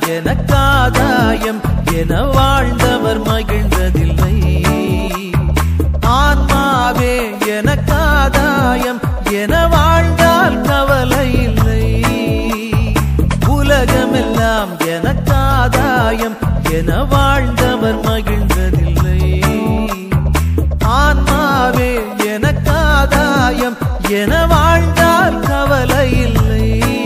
எனக்காதாயம் என வாழ்ந்தவர் மகிழ்ந்ததில்லை. ஆன்மாவே எனக்காதாயம் என வாழ்ந்தால் கவலை இல்லை. உலகமெல்லாம் எனக்காதாயம் என வாழ்ந்தவர் மகிழ்ந்ததில்லை. ஆன்மாவே எனக்காதாயம் என வாழ்ந்தால் கவலை இல்லை.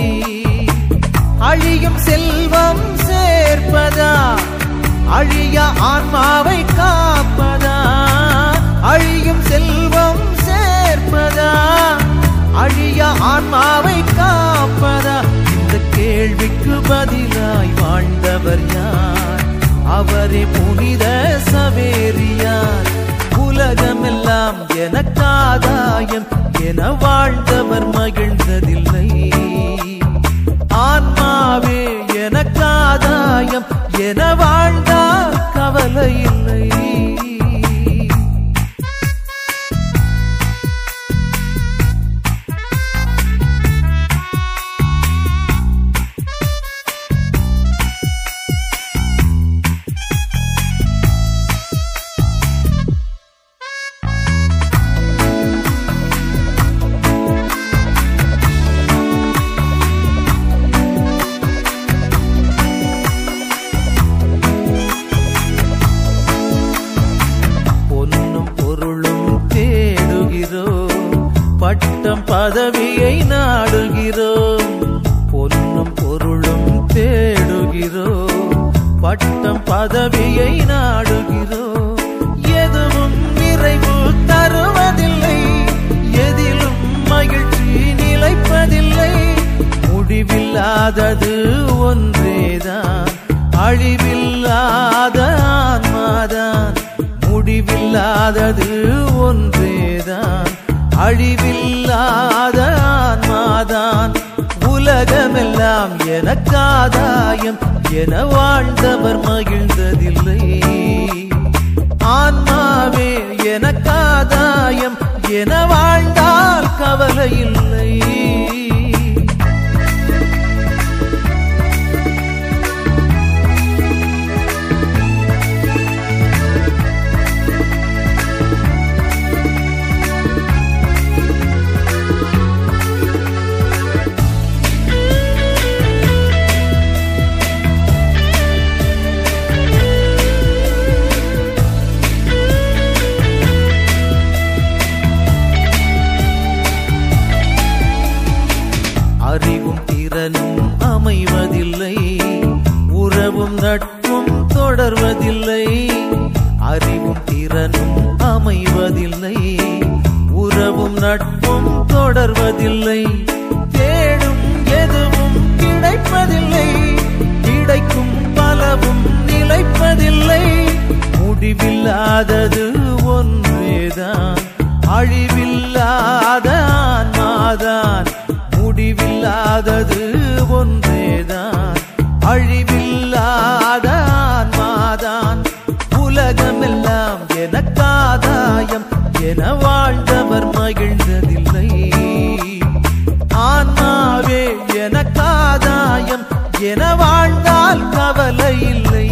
அழியும் செல்வம் சேர்ப்பதா அழிய ஆன்மாவை காப்பதா? அழியும் செல்வம் சேர்ப்பதா அழிய ஆன்மாவை காப்பதா? இந்த கேள்விக்கு பதிலாய் வாழ்ந்தவர் யார்? அவரே புனித சவேரியார். உலகமெல்லாம் எனக்காதாயம் என வாழ்ந்தவர் மகிழ்ந்ததில்லை. ஆன்மாவே எனக்காதாயம் என வாழ்ந்தால் கவலை இல்லை. பட்டம் பதவியை நாடுகிறோம். பொன்னும் பொருளும் தேடுகிறோம். பட்டம் பதவியை நாடுகிறோம். எதுவும் நிறைவு தருவதில்லை. எதிலும் மகிழ்ச்சி நிலைப்பதில்லை. முடிவில்லாதது ஒன்றேதான், அழிவில்லாத ஆன்மாதான். முடிவில்லாதது ஒன்றேதான், அழிவில்லாத ஆன்மாதான். உலகமெல்லாம் எனக்காதாயம் என வாழ்ந்தவர் மகிழ்ந்ததில்லை. ஆன்மாவே எனக்காதாயம் என வாழ்ந்தால் கவலை இல்லை. அறிவும் திறனும் அமைவதில்லை. உறவும் நட்பும் தொடர்வதில்லை. அறிவும் திறனும் அமைவதில்லை. உறவும் நட்பும் தொடர்வதில்லை. தேடும் எதுவும் கிடைப்பதில்லை. கிடைக்கும் பலவும் நிலைப்பதில்லை. முடிவில்லாதது ஒன்றேதான், அழிவில்லாத ஆன்மாதான். முடிவில்லாதது ஒன்றேதான், அழிவில்லாத ஆன்மாதான். உலகமெல்லாம் எனக்காதாயம் என வாழ்ந்தவர் மகிழ்ந்ததில்லை. ஆன்மாவே எனக்காதாயம் என வாழ்ந்தால் கவலை இல்லை.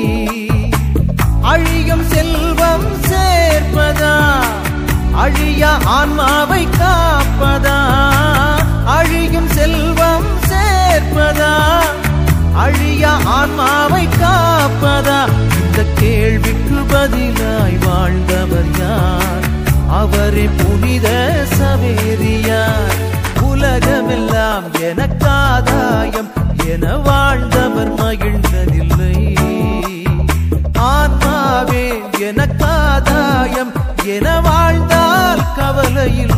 அழியும் செல்வம் சேர்ப்பதா அழிய ஆன்மாவை காப்பதா? அழியும் செல்வம் சேர்ப்பதா அழிய ஆன்மாவை காப்பதா? இந்த கேள்விக்கு பதிலாய் வாழ்ந்தவர் யார்? அவரே புனித சவேரியார். உலகமெல்லாம் எனக்காதாயம் என வாழ்ந்தவர் மகிழ்ந்ததில்லை. ஆன்மாவே எனக்காதாயம் என வாழ்ந்தால் கவலை இல்லை.